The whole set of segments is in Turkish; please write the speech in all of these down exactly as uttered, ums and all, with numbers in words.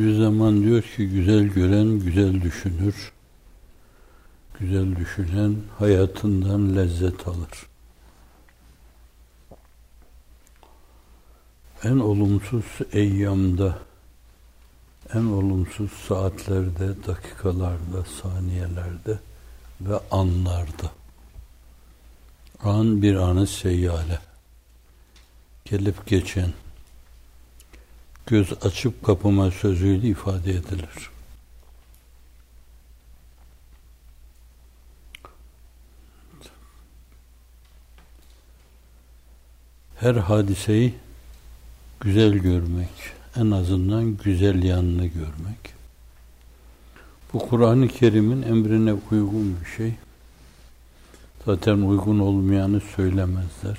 Bediüzzaman diyor ki güzel gören güzel düşünür. Güzel düşünen hayatından lezzet alır. En olumsuz eyyamda, en olumsuz saatlerde, dakikalarda, saniyelerde ve anlarda. An bir anı seyyale. Gelip geçen, göz açıp kapama sözüyle ifade edilir. Her hadiseyi güzel görmek, en azından güzel yanını görmek. Bu Kur'an-ı Kerim'in emrine uygun bir şey. Zaten uygun olmayanı söylemezler.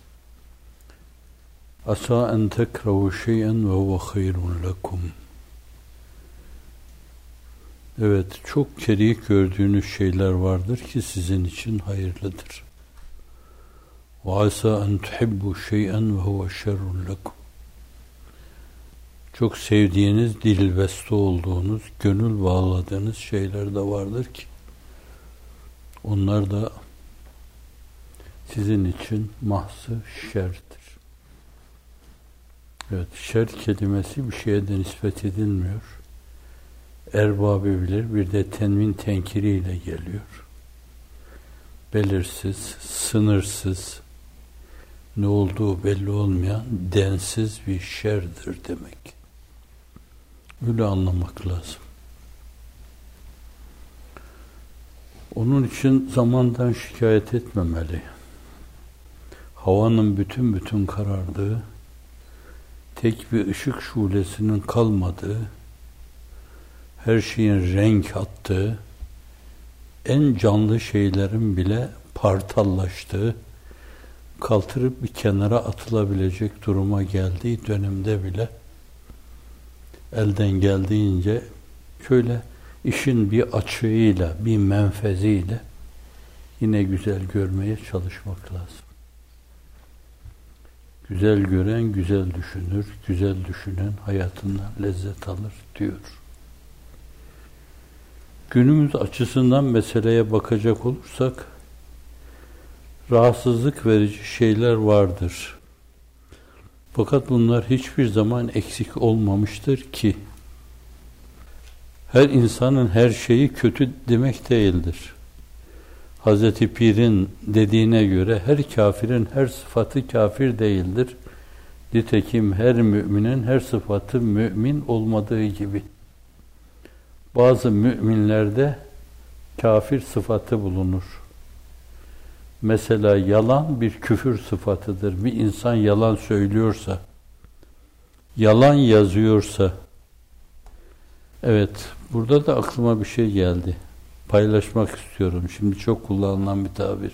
Asa en tekrahu şey'en ve huve hayrun lekum. Evet, çok kerih gördüğünüz şeyler vardır ki sizin için hayırlıdır. Ve asa en tuhibbu şey'en ve huve şerrun lekum. Çok sevdiğiniz, dilbeste olduğunuz, gönül bağladığınız şeyler de vardır ki onlar da sizin için mahzı şerdir. Evet, şer kelimesi bir şeye de nispet edilmiyor. Erbabı bilir, bir de tenvin tenkiriyle geliyor. Belirsiz, sınırsız, ne olduğu belli olmayan, densiz bir şerdir demek. Öyle anlamak lazım. Onun için zamandan şikayet etmemeli. Havanın bütün bütün karardığı, tek bir ışık şulesinin kalmadığı, her şeyin renk attığı, en canlı şeylerin bile partallaştığı, kaldırıp bir kenara atılabilecek duruma geldiği dönemde bile elden geldiğince şöyle işin bir açığıyla, bir menfeziyle yine güzel görmeye çalışmak lazım. Güzel gören güzel düşünür, güzel düşünen hayatından lezzet alır diyor. Günümüz açısından meseleye bakacak olursak rahatsızlık verici şeyler vardır. Fakat bunlar hiçbir zaman eksik olmamıştır ki her insanın her şeyi kötü demek değildir. Hazreti Pir'in dediğine göre her kafirin her sıfatı kafir değildir. Nitekim her müminin her sıfatı mümin olmadığı gibi. Bazı müminlerde kafir sıfatı bulunur. Mesela yalan bir küfür sıfatıdır. Bir insan yalan söylüyorsa, yalan yazıyorsa, evet, burada da aklıma bir şey geldi. Paylaşmak istiyorum. Şimdi çok kullanılan bir tabir.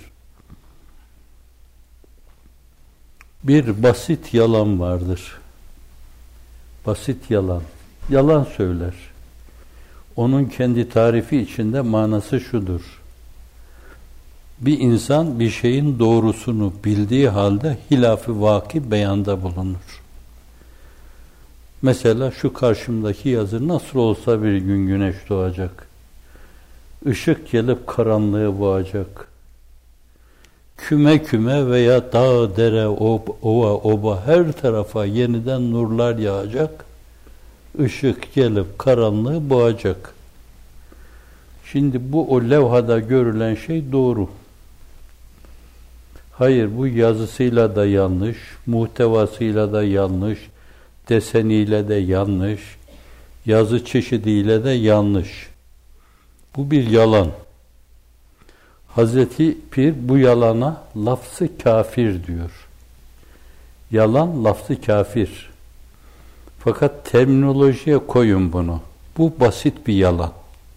Bir basit yalan vardır. Basit yalan. Yalan söyler. Onun kendi tarifi içinde manası şudur. Bir insan bir şeyin doğrusunu bildiği halde hilaf-ı vaki beyanda bulunur. Mesela şu karşımdaki yazı nasıl olsa bir gün güneş doğacak. Işık gelip karanlığı boğacak. Küme küme veya dağ, dere, ova, oba her tarafa yeniden nurlar yağacak. Işık gelip karanlığı boğacak. Şimdi bu o levhada görülen şey doğru. Hayır, bu yazısıyla da yanlış, muhtevasıyla da yanlış, deseniyle de yanlış, yazı çeşidiyle de yanlış. Bu bir yalan. Hazreti Pir bu yalana lafz-ı kafir diyor. Yalan lafz-ı kafir. Fakat terminolojiye koyun bunu. Bu basit bir yalan.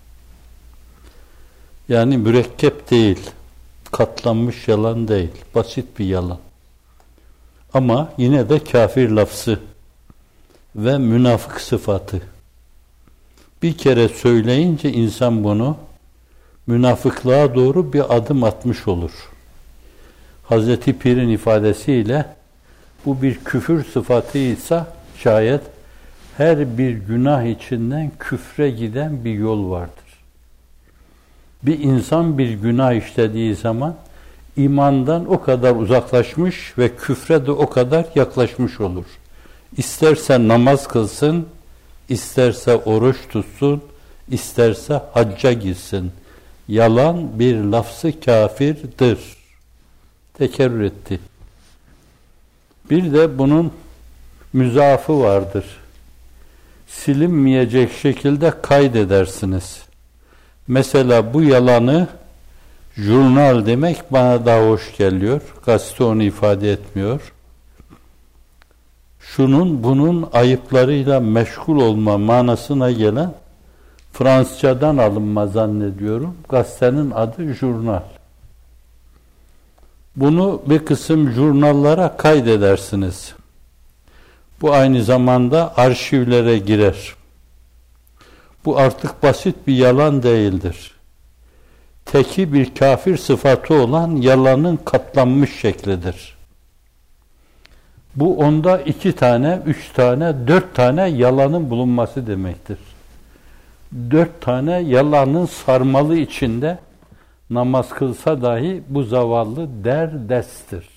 Yani mürekkep değil, katlanmış yalan değil, basit bir yalan. Ama yine de kafir lafzı ve münafık sıfatı. Bir kere söyleyince insan bunu münafıklığa doğru bir adım atmış olur. Hazreti Pir'in ifadesiyle bu bir küfür sıfatıysa şayet her bir günah içinden küfre giden bir yol vardır. Bir insan bir günah işlediği zaman imandan o kadar uzaklaşmış ve küfre de o kadar yaklaşmış olur. İsterse namaz kılsın, isterse oruç tutsun, isterse hacca gitsin. Yalan bir lafzı kafirdir. Tekerrür etti. Bir de bunun müzaafı vardır. Silinmeyecek şekilde kaydedersiniz. Mesela bu yalanı jurnal demek bana daha hoş geliyor. Gazete onu ifade etmiyor. Şunun bunun ayıplarıyla meşgul olma manasına gelen Fransızcadan alınma zannediyorum. Gazetenin adı jurnal. Bunu bir kısım jurnallara kaydedersiniz. Bu aynı zamanda arşivlere girer. Bu artık basit bir yalan değildir. Teki bir kafir sıfatı olan yalanın katlanmış şeklidir. Bu onda iki tane, üç tane, dört tane yalanın bulunması demektir. Dört tane yalanın sarmalı içinde namaz kılsa dahi bu zavallı derdestir.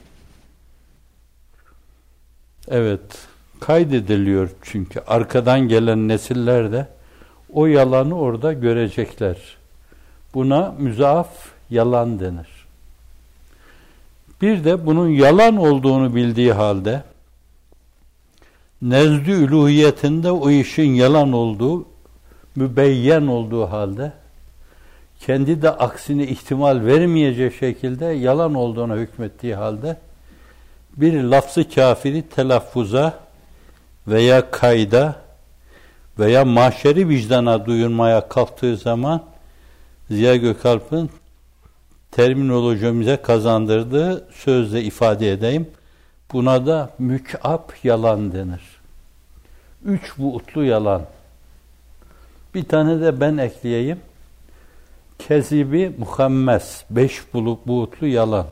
Evet, kaydediliyor çünkü arkadan gelen nesiller de o yalanı orada görecekler. Buna müzaaf yalan denir. Bir de bunun yalan olduğunu bildiği halde nezd-i üluhiyetinde o işin yalan olduğu mübeyyen olduğu halde kendi de aksine ihtimal vermeyecek şekilde yalan olduğuna hükmettiği halde bir lafz-ı kafiri telaffuza veya kayda veya mahşeri vicdana duyurmaya kalktığı zaman Ziya Gökalp'ın terminolojimize kazandırdığı sözle ifade edeyim. Buna da mük'ab yalan denir. Üç buğutlu yalan. Bir tane de ben ekleyeyim. Kezibi muhammes, beş buğutlu yalan.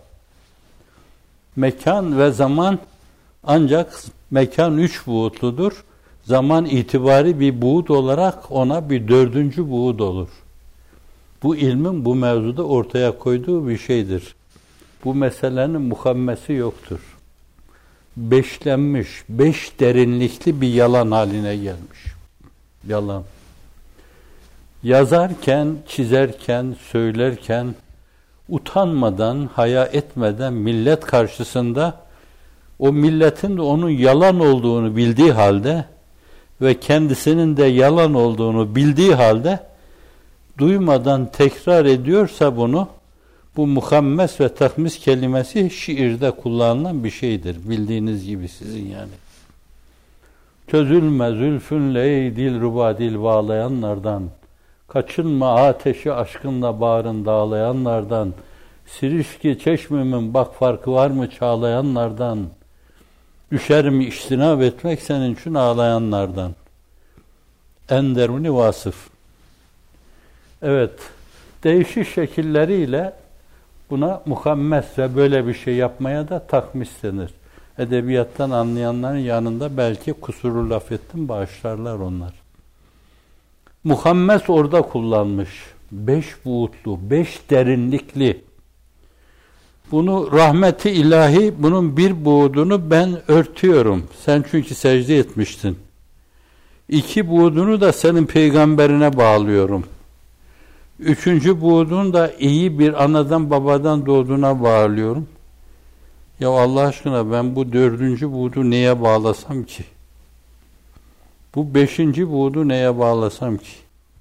Mekan ve zaman ancak mekan üç buğutludur. Zaman itibari bir buğut olarak ona bir dördüncü buğut olur. Bu ilmin bu mevzuda ortaya koyduğu bir şeydir. Bu meselenin muhammesi yoktur. Beşlenmiş, beş derinlikli bir yalan haline gelmiş. Yalan. Yazarken, çizerken, söylerken, utanmadan, haya etmeden millet karşısında o milletin de onun yalan olduğunu bildiği halde ve kendisinin de yalan olduğunu bildiği halde duymadan tekrar ediyorsa bunu, bu muhammes ve tahmis kelimesi şiirde kullanılan bir şeydir. Bildiğiniz gibi sizin yani. Çözülme zülfünle ey dil ruba dil bağlayanlardan, kaçınma ateşi aşkınla bağrın dağlayanlardan, sirişki çeşmemin bak farkı var mı çağlayanlardan, düşer mi iştinab etmek senin için ağlayanlardan. Enderuni vasıf. Evet, değişik şekilleriyle buna muhammes ve böyle bir şey yapmaya da takmis denir. Edebiyattan anlayanların yanında belki kusurlu laf ettim, bağışlarlar onlar. Muhammes orada kullanmış. Beş buğutlu, beş derinlikli. Bunu rahmeti ilahi, bunun bir buğdunu ben örtüyorum. Sen çünkü secde etmiştin. İki buğdunu da senin peygamberine bağlıyorum. Üçüncü buğdunu da iyi bir anadan babadan doğduğuna bağlıyorum. Ya Allah aşkına ben bu dördüncü buğdu neye bağlasam ki? Bu beşinci buğdu neye bağlasam ki?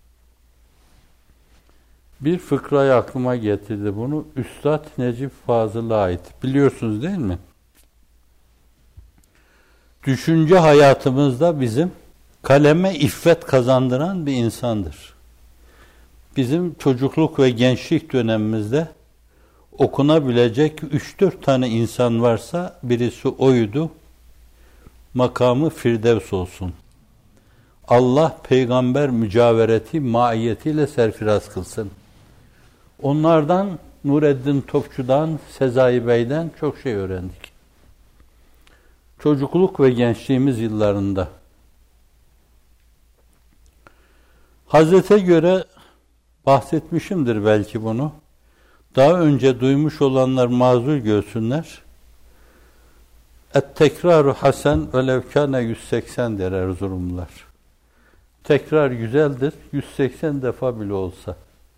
Bir fıkrayı aklıma getirdi bunu. Üstad Necip Fazıl'a ait. Biliyorsunuz değil mi? Düşünce hayatımızda bizim kaleme iffet kazandıran bir insandır. Bizim çocukluk ve gençlik dönemimizde okunabilecek üç dört tane insan varsa birisi oydu. Makamı Firdevs olsun. Allah peygamber mücavereti maiyetiyle serfiraz kılsın. Onlardan Nureddin Topçu'dan, Sezai Bey'den çok şey öğrendik. Çocukluk ve gençliğimiz yıllarında Hazrete göre bahsetmişimdir belki bunu. Daha önce duymuş olanlar mazur görsünler. Et-tekraru hasen velev kâne yüz seksen der Erzurumlular. Tekrar güzeldir, yüz seksen defa bile olsa.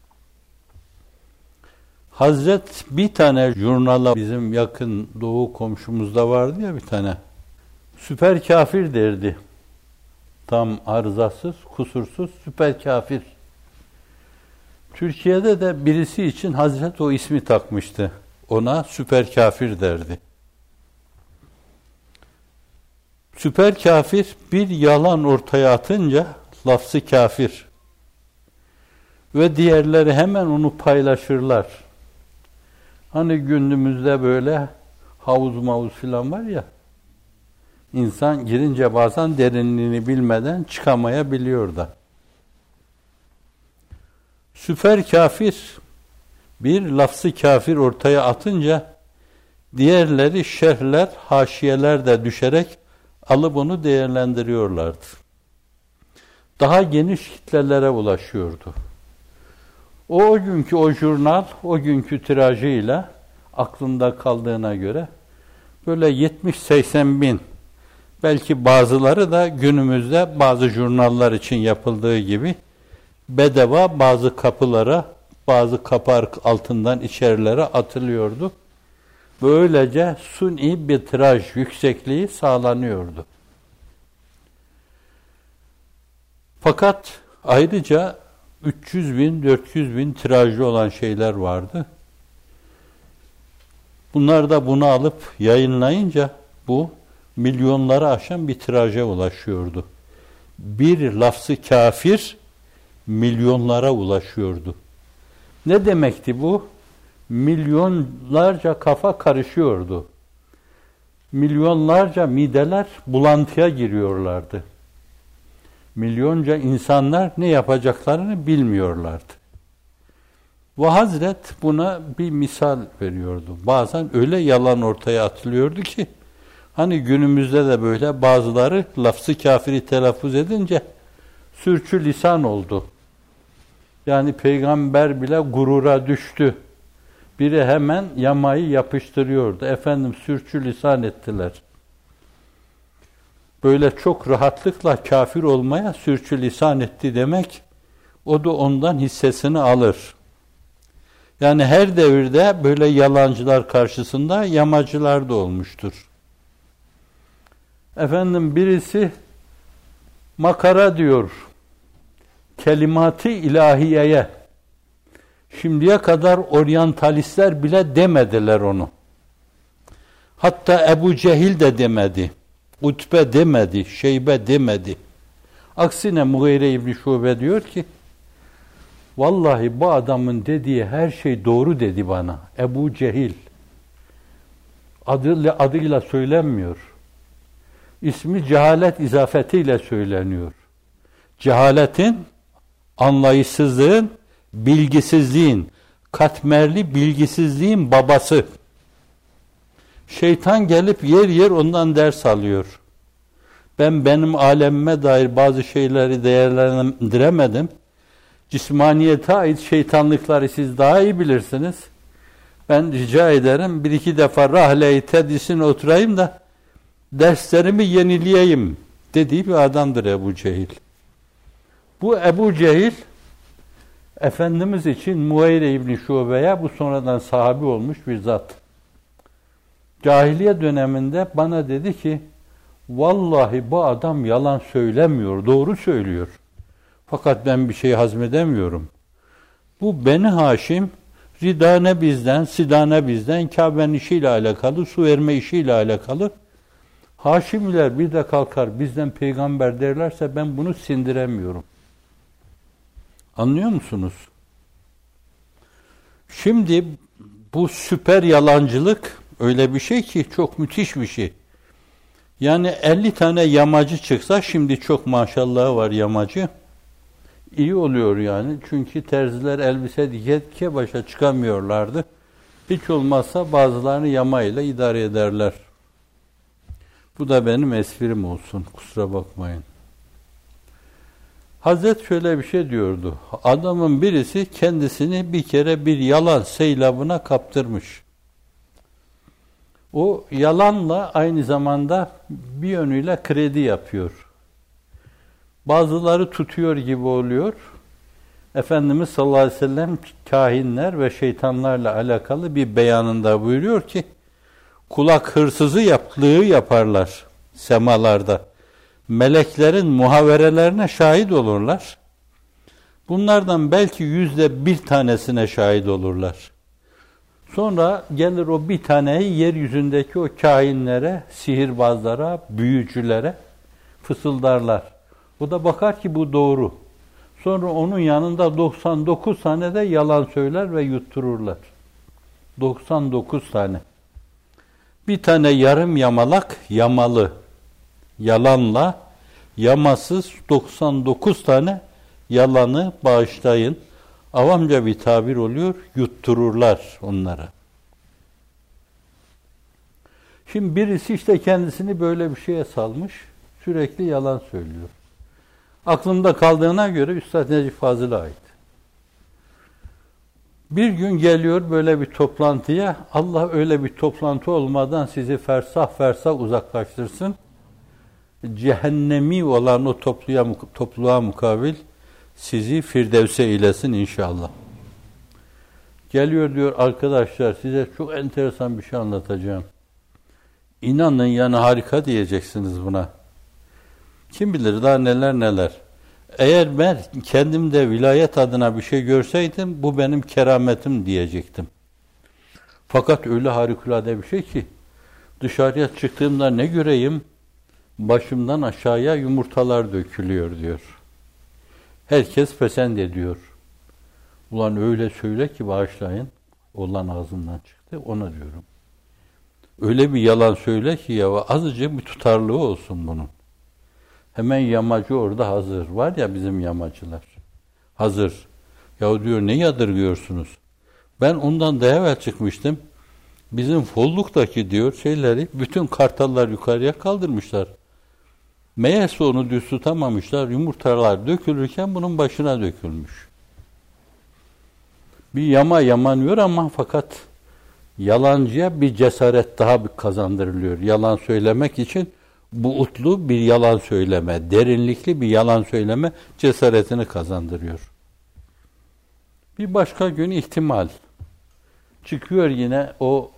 Hazret bir tane jurnala, bizim yakın doğu komşumuzda vardı ya bir tane. Süper kafir derdi. Tam arızasız, kusursuz, süper kafir. Türkiye'de de birisi için Hazret o ismi takmıştı. Ona süper kafir derdi. Süper kafir bir yalan ortaya atınca lafzı kafir. Ve diğerleri hemen onu paylaşırlar. Hani günümüzde böyle havuz mavuz filan var ya, insan girince bazen derinliğini bilmeden çıkamayabiliyor da. Süper kafir bir lafzı kafir ortaya atınca diğerleri şerhler, haşiyeler de düşerek alıp onu değerlendiriyorlardı. Daha geniş kitlelere ulaşıyordu. O, o günkü o jurnal, o günkü tirajıyla aklında kaldığına göre böyle yetmiş seksen bin, belki bazıları da günümüzde bazı jurnallar için yapıldığı gibi bedava bazı kapılara, bazı kapı altından içerilere atılıyordu. Böylece suni bir tiraj yüksekliği sağlanıyordu. Fakat ayrıca üç yüz bin, dört yüz bin tirajlı olan şeyler vardı. Bunlar da bunu alıp yayınlayınca bu milyonları aşan bir tiraja ulaşıyordu. Bir lafzı kafir milyonlara ulaşıyordu. Ne demekti bu? Milyonlarca kafa karışıyordu. Milyonlarca mideler bulantıya giriyorlardı. Milyonca insanlar ne yapacaklarını bilmiyorlardı. Ve Hazret buna bir misal veriyordu. Bazen öyle yalan ortaya atılıyordu ki, hani günümüzde de böyle bazıları lafzı kafiri telaffuz edince sürçü lisan oldu. Yani peygamber bile gurura düştü. Biri hemen yamayı yapıştırıyordu. Efendim sürçü lisan ettiler. Böyle çok rahatlıkla kafir olmaya sürçü lisan etti demek, o da ondan hissesini alır. Yani her devirde böyle yalancılar karşısında yamacılar da olmuştur. Efendim birisi makara diyor, kelimat-ı ilahiyeye. Şimdiye kadar oryantalistler bile demediler onu. Hatta Ebu Cehil de demedi. Utbe demedi, Şeybe demedi. Aksine Mughire İbni Şube diyor ki, vallahi bu adamın dediği her şey doğru dedi bana. Ebu Cehil. Adıyla, adıyla söylenmiyor. İsmi cehalet izafetiyle söyleniyor. Cehaletin, anlayışsızlığın, bilgisizliğin, katmerli bilgisizliğin babası. Şeytan gelip yer yer ondan ders alıyor. Ben benim alemime dair bazı şeyleri değerlendiremedim. Cismaniyete ait şeytanlıkları siz daha iyi bilirsiniz. Ben rica ederim bir iki defa rahle-i tedrisine oturayım da derslerimi yenileyeyim dediği bir adamdır Ebu Cehil. Bu Ebu Cehil Efendimiz için Mughire İbni Şube'ye, bu sonradan sahabi olmuş bir zat. Cahiliye döneminde bana dedi ki, vallahi bu adam yalan söylemiyor, doğru söylüyor. Fakat ben bir şey hazmedemiyorum. Bu Beni Haşim, ridane bizden, sidane bizden, Kabe'nin işiyle alakalı, su verme işiyle alakalı. Haşimiler bir de kalkar bizden peygamber derlerse ben bunu sindiremiyorum. Anlıyor musunuz? Şimdi bu süper yalancılık öyle bir şey ki çok müthiş bir şey. Yani elli tane yamacı çıksa, şimdi çok maşallah var yamacı. İyi oluyor yani. Çünkü terziler elbise dike dike başa çıkamıyorlardı. Hiç olmazsa bazılarını yamayla idare ederler. Bu da benim esprim olsun. Kusura bakmayın. Hazret şöyle bir şey diyordu. Adamın birisi kendisini bir kere bir yalan seylabına kaptırmış. O yalanla aynı zamanda bir yönüyle kredi yapıyor. Bazıları tutuyor gibi oluyor. Efendimiz sallallahu aleyhi ve sellem kahinler ve şeytanlarla alakalı bir beyanında buyuruyor ki, kulak hırsızı yaptığı yaparlar semalarda. Meleklerin muhaverelerine şahit olurlar. Bunlardan belki yüzde bir tanesine şahit olurlar. Sonra gelir o bir taneyi yeryüzündeki o kahinlere, sihirbazlara, büyücülere fısıldarlar. O da bakar ki bu doğru. Sonra onun yanında doksan dokuz tane de yalan söyler ve yuttururlar. doksan dokuz tane. Bir tane yarım yamalak, yamalı, yalanla, yamasız doksan dokuz tane yalanı bağışlayın. Avamca bir tabir oluyor, yuttururlar onlara. Şimdi birisi işte kendisini böyle bir şeye salmış, sürekli yalan söylüyor. Aklımda kaldığına göre Üstad Necip Fazıl'a ait. Bir gün geliyor böyle bir toplantıya, Allah öyle bir toplantı olmadan sizi fersah fersah uzaklaştırsın. Cehennemi olan o topluya, topluluğa mukabil sizi Firdevs'e eylesin inşallah. Geliyor diyor, arkadaşlar size çok enteresan bir şey anlatacağım. İnanın yani harika diyeceksiniz buna. Kim bilir daha neler neler. Eğer ben kendimde vilayet adına bir şey görseydim, bu benim kerametim diyecektim. Fakat öyle harikulade bir şey ki, dışarıya çıktığımda ne göreyim? Başımdan aşağıya yumurtalar dökülüyor diyor. Herkes pesend ediyor. Ulan öyle söyle ki bağışlayın, olan ağzından çıktı, ona diyorum. Öyle bir yalan söyle ki ya, azıcık bir tutarlığı olsun bunun. Hemen yamacı orada hazır. Var ya bizim yamacılar. Hazır. Ya diyor ne yadırgıyorsunuz? Ben ondan daha evvel çıkmıştım. Bizim Folluk'taki diyor şeyleri, bütün kartallar yukarıya kaldırmışlar. Meğerse onu düz tutamamışlar. Yumurtalar dökülürken bunun başına dökülmüş. Bir yama yamanıyor ama fakat yalancıya bir cesaret daha bir kazandırılıyor. Yalan söylemek için buğutlu bir yalan söyleme, derinlikli bir yalan söyleme cesaretini kazandırıyor. Bir başka gün ihtimal. Çıkıyor yine o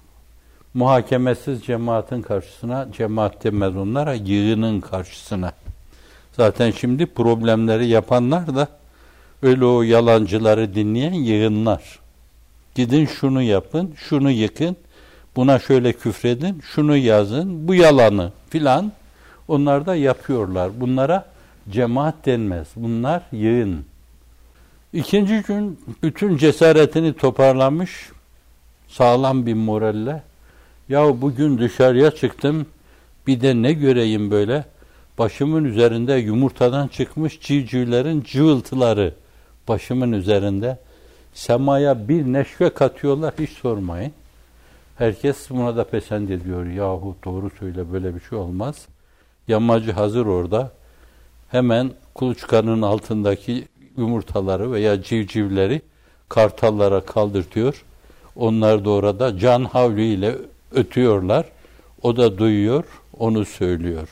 muhakemesiz cemaatin karşısına, cemaat demez onlara, yığının karşısına. Zaten şimdi problemleri yapanlar da öyle o yalancıları dinleyen yığınlar. Gidin şunu yapın, şunu yıkın, buna şöyle küfredin, şunu yazın, bu yalanı filan. Onlar da yapıyorlar. Bunlara cemaat denmez. Bunlar yığın. İkinci gün bütün cesaretini toparlamış, sağlam bir moralle. Ya bugün dışarıya çıktım, bir de ne göreyim böyle? Başımın üzerinde yumurtadan çıkmış civcivlerin cıvıltıları başımın üzerinde. Semaya bir neşve katıyorlar, hiç sormayın. Herkes buna da pesend ediyor. Yahu doğru söyle, böyle bir şey olmaz. Yamacı hazır orada. Hemen kuluçkanın altındaki yumurtaları veya civcivleri kartallara kaldırtıyor. Onlar da orada can havliyle ötüyorlar. O da duyuyor, onu söylüyor.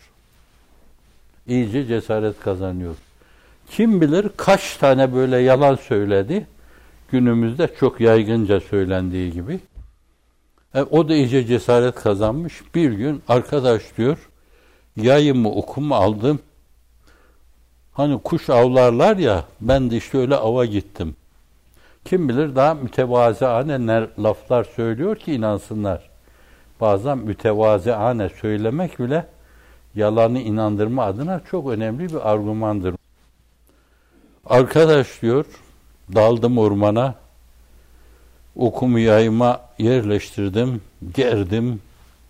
İyice cesaret kazanıyor. Kim bilir kaç tane böyle yalan söyledi. Günümüzde çok yaygınca söylendiği gibi. E, o da iyice cesaret kazanmış. Bir gün arkadaş diyor, yayımı okumu aldım. Hani kuş avlarlar ya, ben de işte öyle ava gittim. Kim bilir daha mütevaziane laflar söylüyor ki inansınlar. Bazen mütevaziane söylemek bile yalanı inandırma adına çok önemli bir argümandır. Arkadaş diyor, daldım ormana, okumu yayıma yerleştirdim, gerdim,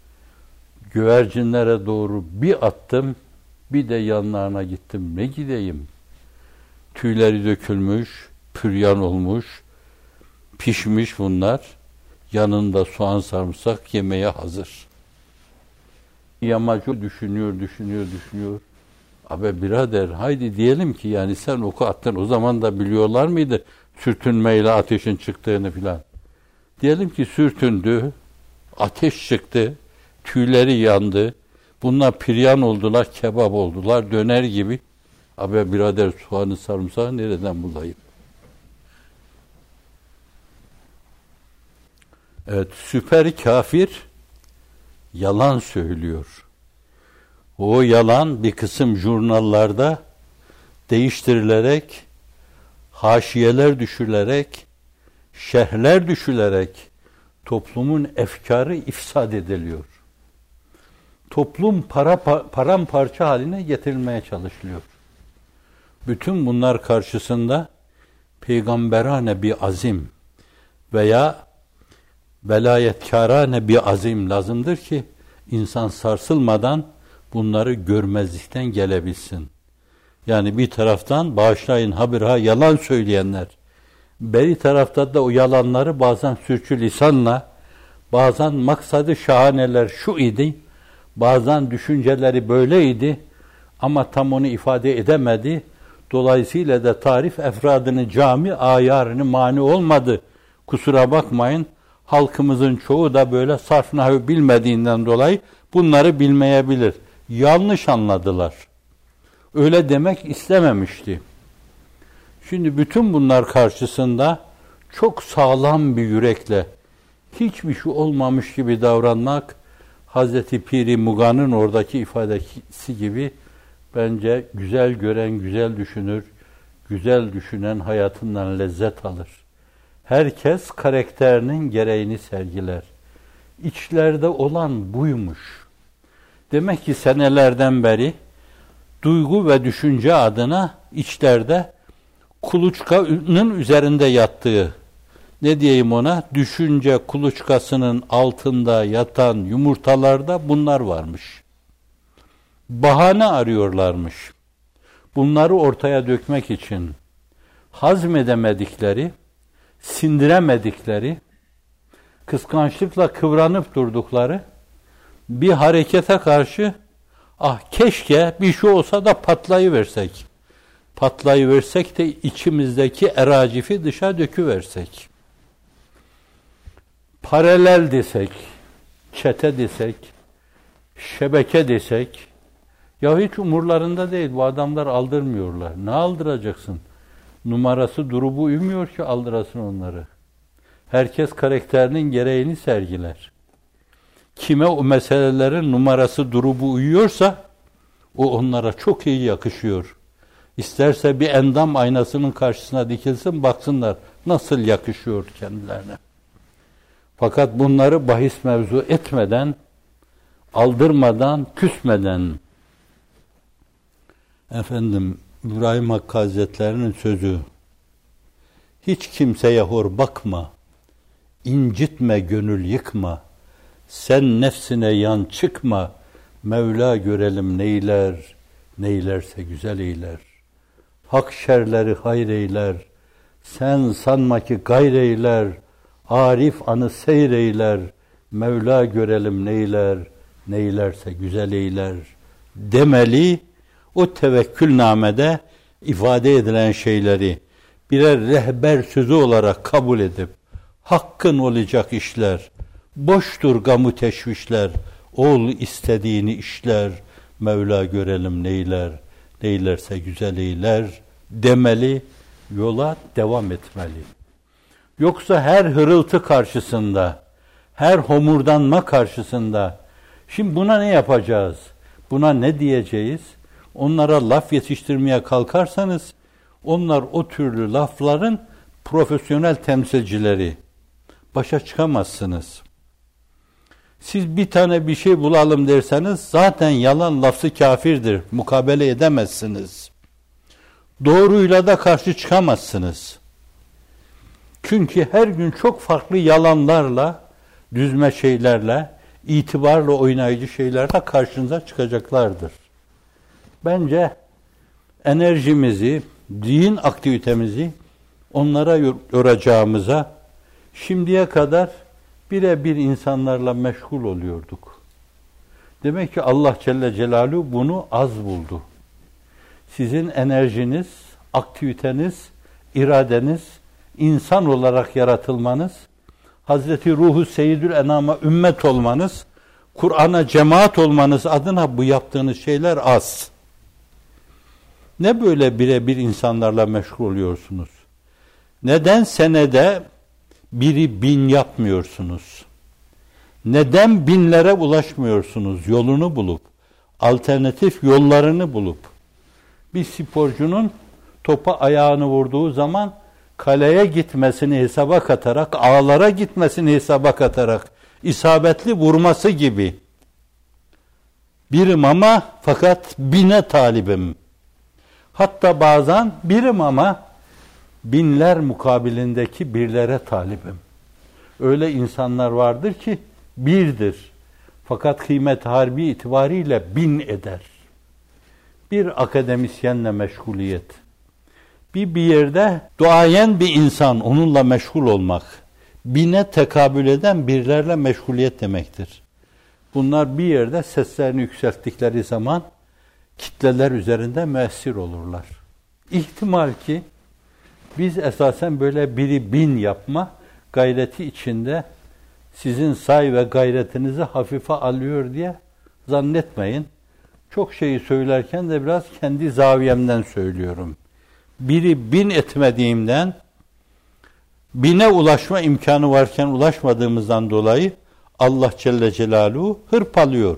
güvercinlere doğru bir attım, bir de yanlarına gittim. Ne gideyim? Tüyleri dökülmüş, püryan olmuş, pişmiş bunlar. Yanında soğan sarımsak yemeye hazır. Yamacı düşünüyor, düşünüyor, düşünüyor. Abi birader haydi diyelim ki yani sen oku attın, o zaman da biliyorlar mıydı sürtünmeyle ateşin çıktığını filan. Diyelim ki sürtündü, ateş çıktı, tüyleri yandı. Bunlar piryan oldular, kebap oldular, döner gibi. Abi birader soğanı sarımsağı nereden bulayım? Evet, süper kafir yalan söylüyor. O yalan bir kısım jurnallarda değiştirilerek, haşiyeler düşürülerek, şerhler düşürülerek toplumun efkarı ifsad ediliyor. Toplum para paramparça haline getirilmeye çalışılıyor. Bütün bunlar karşısında peygamberane bir azim veya velayetkârâne bir azim lazımdır ki insan sarsılmadan bunları görmezlikten gelebilsin. Yani bir taraftan bağışlayın habire yalan söyleyenler, beri tarafta da o yalanları bazen sürçülisanla, bazen maksadı şahaneler şu idi, bazen düşünceleri böyleydi ama tam onu ifade edemedi. Dolayısıyla da tarif efradını cami ayarını mani olmadı. Kusura bakmayın. Halkımızın çoğu da böyle sarf nahvi bilmediğinden dolayı bunları bilmeyebilir. Yanlış anladılar. Öyle demek istememişti. Şimdi bütün bunlar karşısında çok sağlam bir yürekle hiçbir şey olmamış gibi davranmak Hazreti Piri Muga'nın oradaki ifadesi gibi bence güzel gören güzel düşünür, güzel düşünen hayatından lezzet alır. Herkes karakterinin gereğini sergiler. İçlerde olan buymuş. Demek ki senelerden beri duygu ve düşünce adına içlerde kuluçkanın üzerinde yattığı, ne diyeyim ona, düşünce kuluçkasının altında yatan yumurtalarda bunlar varmış. Bahane arıyorlarmış. Bunları ortaya dökmek için hazmedemedikleri, sindiremedikleri, kıskançlıkla kıvranıp durdukları bir harekete karşı ah keşke bir şey olsa da patlayıversek. Patlayıversek de içimizdeki eracifi dışa döküversek. Paralel desek, çete desek, şebeke desek, ya hiç umurlarında değil, bu adamlar aldırmıyorlar. Ne aldıracaksın? Numarası durubu uymuyor ki aldırasın onları. Herkes karakterinin gereğini sergiler. Kime o meselelerin numarası durubu uyuyorsa o onlara çok iyi yakışıyor. İsterse bir endam aynasının karşısına dikilsin baksınlar nasıl yakışıyor kendilerine. Fakat bunları bahis mevzu etmeden, aldırmadan, küsmeden, efendim İbrahim Hakkı Hazretleri'nin sözü, hiç kimseye hor bakma, incitme gönül yıkma, sen nefsine yan çıkma, Mevla görelim neyler, neylerse güzel eyler. Hak şerleri hayır eyler, sen sanma ki gayr eyler, Arif anı seyreyler, Mevla görelim neyler, neylerse güzel eyler demeli. O tevekkülnamede ifade edilen şeyleri birer rehber sözü olarak kabul edip hakkın olacak işler, boştur gamı teşvişler, ol istediğini işler, Mevla görelim neyler, neylerse güzel eyler demeli, yola devam etmeli. Yoksa her hırıltı karşısında, her homurdanma karşısında, şimdi buna ne yapacağız, buna ne diyeceğiz? Onlara laf yetiştirmeye kalkarsanız, onlar o türlü lafların profesyonel temsilcileri. Başa çıkamazsınız. Siz bir tane bir şey bulalım derseniz, zaten yalan lafzı kafirdir. Mukabele edemezsiniz. Doğruyla da karşı çıkamazsınız. Çünkü her gün çok farklı yalanlarla, düzme şeylerle, itibarla oynayıcı şeylerle karşınıza çıkacaklardır. Bence enerjimizi, din aktivitemizi onlara yoracağımıza şimdiye kadar birebir insanlarla meşgul oluyorduk. Demek ki Allah Celle Celaluhu bunu az buldu. Sizin enerjiniz, aktiviteniz, iradeniz, insan olarak yaratılmanız, Hazreti Ruhu Seyyidül Enam'a ümmet olmanız, Kur'an'a cemaat olmanız adına bu yaptığınız şeyler az. Ne böyle birebir insanlarla meşgul oluyorsunuz? Neden senede biri bin yapmıyorsunuz? Neden binlere ulaşmıyorsunuz? Yolunu bulup, alternatif yollarını bulup. Bir sporcunun topa ayağını vurduğu zaman kaleye gitmesini hesaba katarak, ağlara gitmesini hesaba katarak, isabetli vurması gibi. Birim ama fakat bine talibim. Hatta bazen birim ama binler mukabilindeki birlere talibim. Öyle insanlar vardır ki birdir. Fakat kıymet harbi itibariyle bin eder. Bir akademisyenle meşguliyet. Bir bir yerde duayen bir insan, onunla meşgul olmak. Bine tekabül eden birlerle meşguliyet demektir. Bunlar bir yerde seslerini yükselttikleri zaman kitleler üzerinde müessir olurlar. İhtimal ki biz esasen böyle biri bin yapma gayreti içinde sizin say ve gayretinizi hafife alıyor diye zannetmeyin. Çok şeyi söylerken de biraz kendi zaviyemden söylüyorum. Biri bin etmediğimden, bine ulaşma imkanı varken ulaşmadığımızdan dolayı Allah Celle Celaluhu hırpalıyor.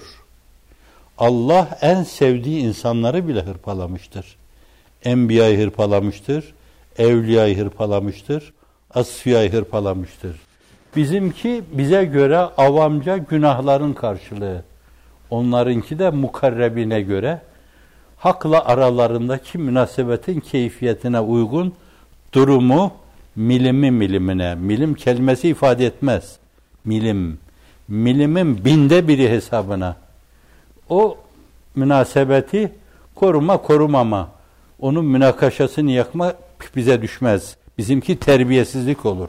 Allah en sevdiği insanları bile hırpalamıştır. Enbiya'yı hırpalamıştır, Evliya'yı hırpalamıştır, Asfiya'yı hırpalamıştır. Bizimki bize göre avamca günahların karşılığı. Onlarınki de mukarrebine göre hakla aralarındaki münasebetin keyfiyetine uygun durumu milimi milimine. Milim kelimesi ifade etmez. Milim. Milimin binde biri hesabına. O münasebeti koruma korumama. Onun münakaşasını yakma bize düşmez. Bizimki terbiyesizlik olur.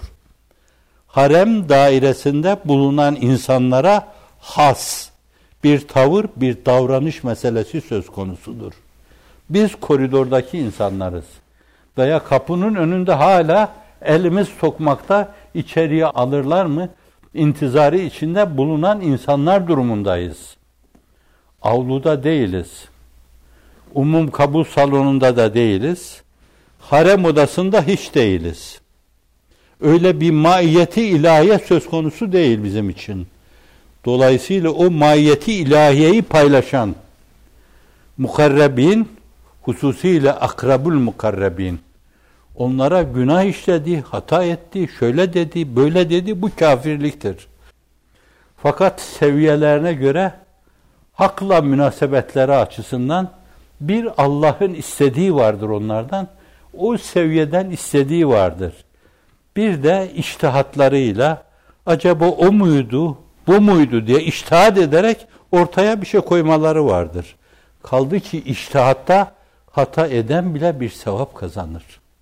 Harem dairesinde bulunan insanlara has bir tavır, bir davranış meselesi söz konusudur. Biz koridordaki insanlarız. Veya kapının önünde hala elimiz sokmakta içeriye alırlar mı? İntizarı içinde bulunan insanlar durumundayız. Avluda değiliz. Umum kabul salonunda da değiliz. Harem odasında hiç değiliz. Öyle bir maiyeti ilahiye söz konusu değil bizim için. Dolayısıyla o maiyeti ilahiyeyi paylaşan mukarrebin, hususiyle akrabul mukarrebin, onlara günah işledi, hata etti, şöyle dedi, böyle dedi, bu kafirliktir. Fakat seviyelerine göre hakla münasebetleri açısından bir Allah'ın istediği vardır onlardan, o seviyeden istediği vardır. Bir de içtihatlarıyla acaba o muydu, bu muydu diye içtihat ederek ortaya bir şey koymaları vardır. Kaldı ki içtihatta hata eden bile bir sevap kazanır.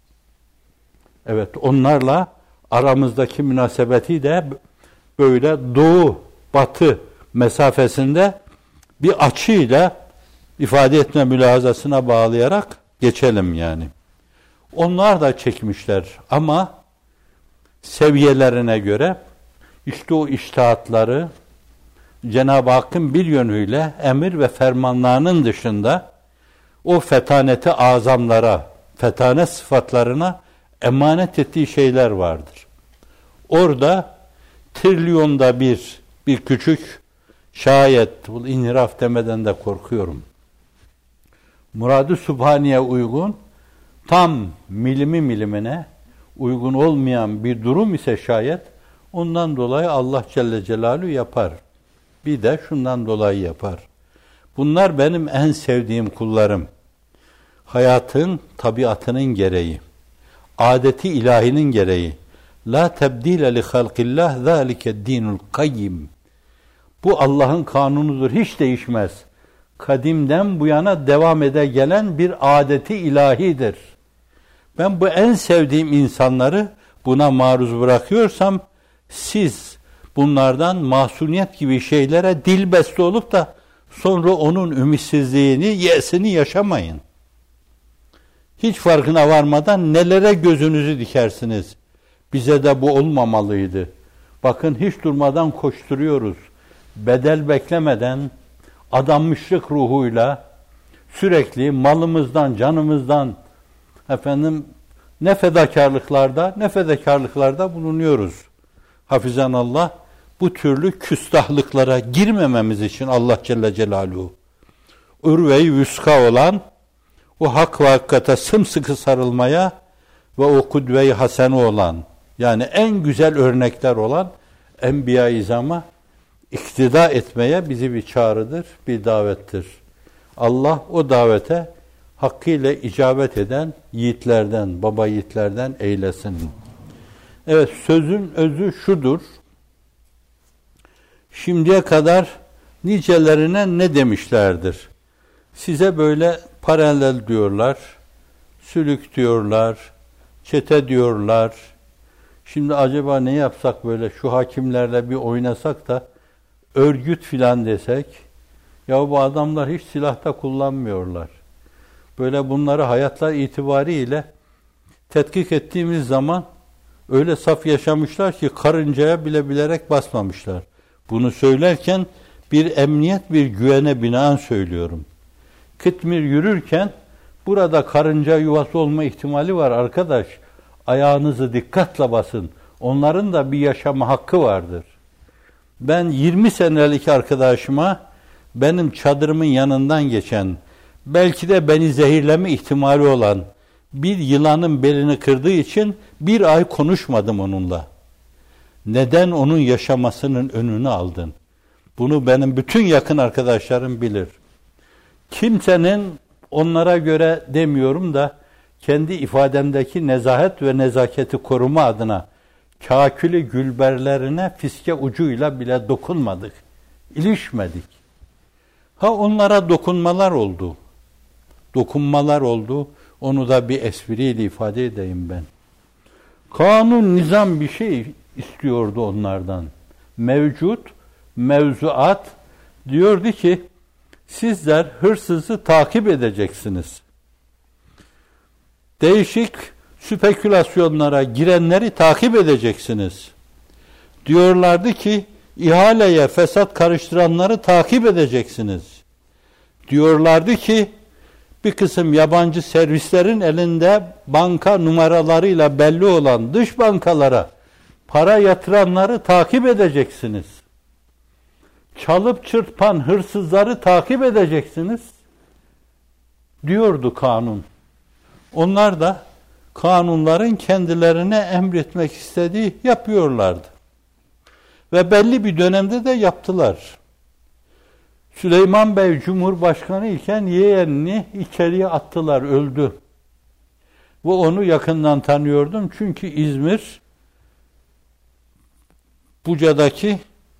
Evet, onlarla aramızdaki münasebeti de böyle doğu, batı mesafesinde bir açıyla ifade etme mülahazasına bağlayarak geçelim yani. Onlar da çekmişler ama seviyelerine göre işte o içtihatları Cenab-ı Hakk'ın bir yönüyle emir ve fermanlarının dışında o fetaneti azamlara, fetanet sıfatlarına emanet ettiği şeyler vardır. Orada trilyonda bir, bir küçük şayet, bu inhiraf demeden de korkuyorum. Murad-ı Sübhaniye uygun, tam milimi milimine uygun olmayan bir durum ise şayet, ondan dolayı Allah Celle Celaluhu yapar. Bir de şundan dolayı yapar. Bunlar benim en sevdiğim kullarım. Hayatın, tabiatının gereği, adeti ilahinin gereği. La tebdile li halqillah zâlike dinul kayyim. Bu Allah'ın kanunudur, hiç değişmez. Kadimden bu yana devam ede gelen bir adeti ilahidir. Ben bu en sevdiğim insanları buna maruz bırakıyorsam, siz bunlardan mahsuniyet gibi şeylere dilbeste olup da sonra onun ümitsizliğini, yesini yaşamayın. Hiç farkına varmadan nelere gözünüzü dikersiniz. Bize de bu olmamalıydı. Bakın hiç durmadan koşturuyoruz. Bedel beklemeden, adanmışlık ruhuyla sürekli malımızdan, canımızdan efendim ne fedakarlıklarda, ne fedakarlıklarda bulunuyoruz. Hafizanallah, bu türlü küstahlıklara girmememiz için Allah Celle Celaluhu ürve-i vüska olan o hak ve hakikate sımsıkı sarılmaya ve o kudve-i hasene olan, yani en güzel örnekler olan Enbiya-i İzam'a iktida etmeye bizi bir çağrıdır, bir davettir. Allah o davete hakkıyla icabet eden yiğitlerden, baba yiğitlerden eylesin. Evet, sözün özü şudur. Şimdiye kadar nicelerine ne demişlerdir? Size böyle paralel diyorlar, sülük diyorlar, çete diyorlar. Şimdi acaba ne yapsak böyle şu hakimlerle bir oynasak da örgüt filan desek? Ya bu adamlar hiç silahta kullanmıyorlar. Böyle bunları hayatlar itibariyle tetkik ettiğimiz zaman öyle saf yaşamışlar ki karıncaya bile bilerek basmamışlar. Bunu söylerken bir emniyet, bir güvene binaen söylüyorum. Kıtmir yürürken burada karınca yuvası olma ihtimali var arkadaş. Ayağınızı dikkatle basın. Onların da bir yaşama hakkı vardır. Ben yirmi senelik arkadaşıma benim çadırımın yanından geçen, belki de beni zehirleme ihtimali olan bir yılanın belini kırdığı için bir ay konuşmadım onunla. Neden onun yaşamasının önünü aldın? Bunu benim bütün yakın arkadaşlarım bilir. Kimsenin onlara göre demiyorum da kendi ifademdeki nezahet ve nezaketi koruma adına kâkülü gülberlerine fiske ucuyla bile dokunmadık. İlişmedik. Ha onlara dokunmalar oldu. Dokunmalar oldu. Onu da bir espriyle ifade edeyim ben. Kanun, nizam bir şey istiyordu onlardan. Mevcut, mevzuat diyordu ki sizler hırsızı takip edeceksiniz. Değişik spekülasyonlara girenleri takip edeceksiniz. Diyorlardı ki ihaleye fesat karıştıranları takip edeceksiniz. Diyorlardı ki bir kısım yabancı servislerin elinde banka numaralarıyla belli olan dış bankalara para yatıranları takip edeceksiniz. Çalıp çırpan hırsızları takip edeceksiniz diyordu kanun. Onlar da kanunların kendilerine emretmek istediği yapıyorlardı. Ve belli bir dönemde de yaptılar. Süleyman Bey Cumhurbaşkanı iken yeğenini içeriye attılar, öldü. Ve onu yakından tanıyordum çünkü İzmir Buca'daki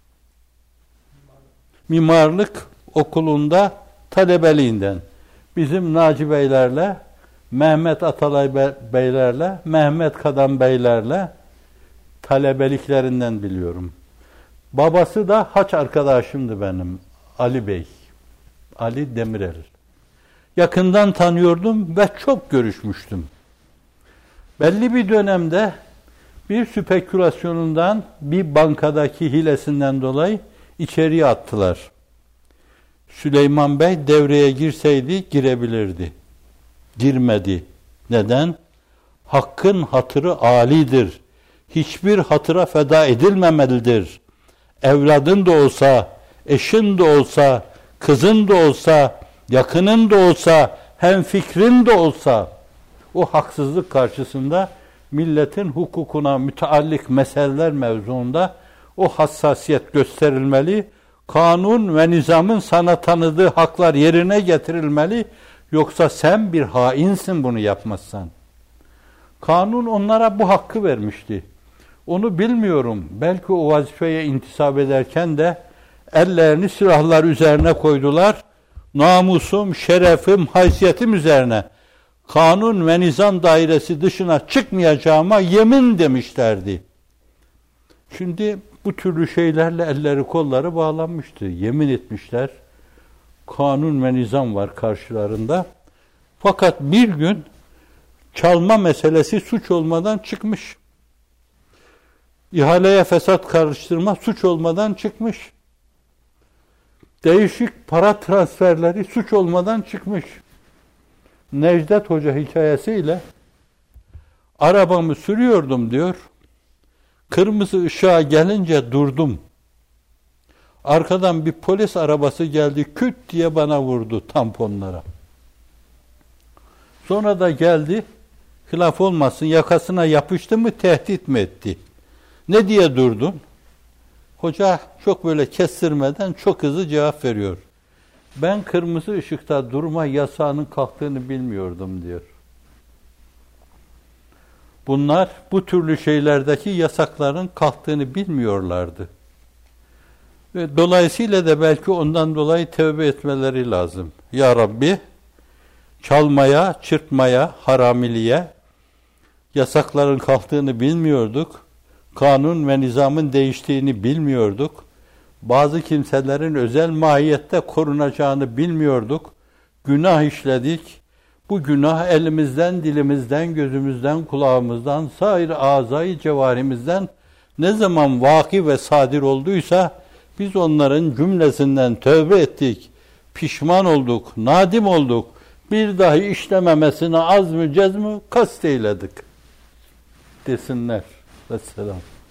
mimarlık okulunda talebeliğinden bizim Naci Beylerle, Mehmet Atalay Beylerle, Mehmet Kadan Beylerle talebeliklerinden biliyorum. Babası da haç arkadaşımdı benim, Ali Bey, Ali Demirel. Yakından tanıyordum ve çok görüşmüştüm. Belli bir dönemde bir spekülasyonundan, bir bankadaki hilesinden dolayı içeriye attılar. Süleyman Bey devreye girseydi girebilirdi. Girmedi. Neden? Hakkın hatırı âlidir. Hiçbir hatıra feda edilmemelidir. Evladın da olsa, eşin de olsa, kızın da olsa, yakının da olsa, hemfikrin de olsa, o haksızlık karşısında milletin hukukuna müteallik meseleler mevzuunda o hassasiyet gösterilmeli, kanun ve nizamın sana tanıdığı haklar yerine getirilmeli, yoksa sen bir hainsin bunu yapmazsan. Kanun onlara bu hakkı vermişti. Onu bilmiyorum. Belki o vazifeye intisap ederken de ellerini silahlar üzerine koydular. Namusum, şerefim, haysiyetim üzerine kanun ve nizam dairesi dışına çıkmayacağıma yemin demişlerdi. Şimdi bu türlü şeylerle elleri kolları bağlanmıştı. Yemin etmişler. Kanun ve nizam var karşılarında. Fakat bir gün Çalma meselesi suç olmadan çıkmış. İhaleye fesat karıştırma suç olmadan çıkmış. Değişik para transferleri suç olmadan çıkmış. Necdet Hoca hikayesiyle arabamı sürüyordum diyor. Kırmızı ışığa gelince durdum. Arkadan bir polis arabası geldi, küt diye bana vurdu tamponlara. Sonra da geldi, hilaf olmasın, yakasına yapıştı mı, tehdit mi etti? Ne diye durdun? Hoca çok böyle kestirmeden çok hızlı cevap veriyor. Ben kırmızı ışıkta durma yasağının kalktığını bilmiyordum diyor. Bunlar bu türlü şeylerdeki yasakların kalktığını bilmiyorlardı. Ve dolayısıyla da belki ondan dolayı tevbe etmeleri lazım. Ya Rabbi, çalmaya, çırpmaya, haramiliğe yasakların kalktığını bilmiyorduk. Kanun ve nizamın değiştiğini bilmiyorduk. Bazı kimselerin özel mahiyette korunacağını bilmiyorduk. Günah işledik. Bu günah elimizden, dilimizden, gözümüzden, kulağımızdan, sair azayı cevarimizden ne zaman vaki ve sadir olduysa biz onların cümlesinden tövbe ettik, pişman olduk, nadim olduk. Bir dahi işlememesine azmü cezmü kast eyledik desinler. Vesselam.